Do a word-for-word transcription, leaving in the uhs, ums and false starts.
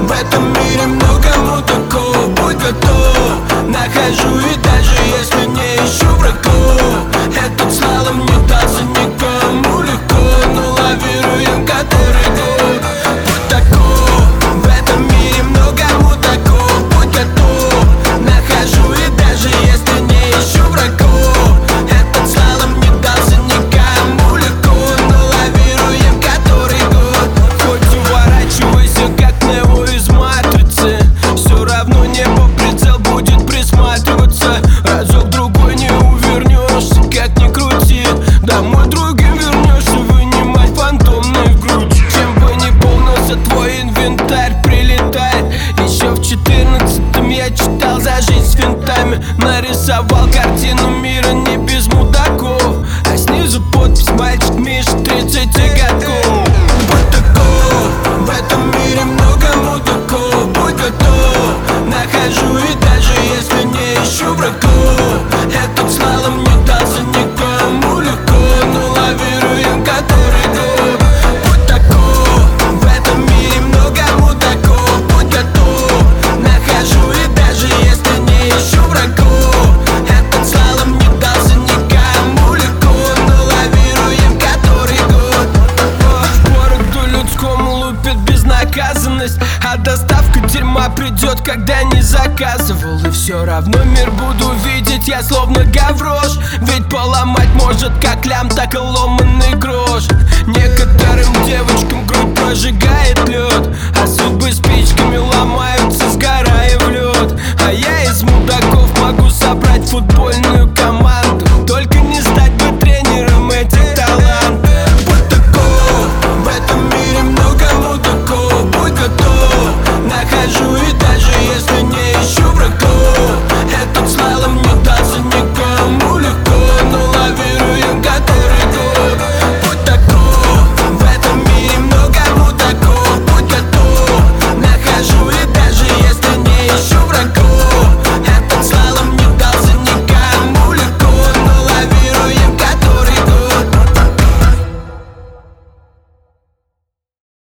В этом мире много мудаков, будь готов. Нахожу и даже если не ищу врагов. Этот слалом не дался никому легко, но лавируем который год. Будь таков, в этом мире много мудаков, будь готов. Нахожу и даже если не ищу врагов. Этот слалом не дался никому легко, но лавируем который год. Хоть уворачивайся, как Нео из матрицы, все равно небо прицел будет присматриваться. Разок-другой не увернешься, как ни крути. Домой другим вернешься, вынимать фантомный в грудь. Чем бы ни полнился твой инвентарь, прилетает. Еще в четырнадцатом я читал за жизнь с финтами. Нарисовал картину мира не без мудаков, а снизу подпись: мальчик Миша, тридцати годков. Будь таков, в этом мире много мудаков, будь готов. Нахожу и даже если не ищу врагов. Этот слалом не дался никому легко, но лавируем который год. Будь таков, в этом мире много мудаков, будь готов. Нахожу и даже если не ищу врагов. Этот слалом не дался никому легко, но лавируем который год. В городу людскому лупит безнаказанность, а доставка дерьма придет, когда не заказывал. И все равно мир буду видеть я словно гаврош. Ведь поломать может как лям, так и ломаный грош. Некоторым девочкам грош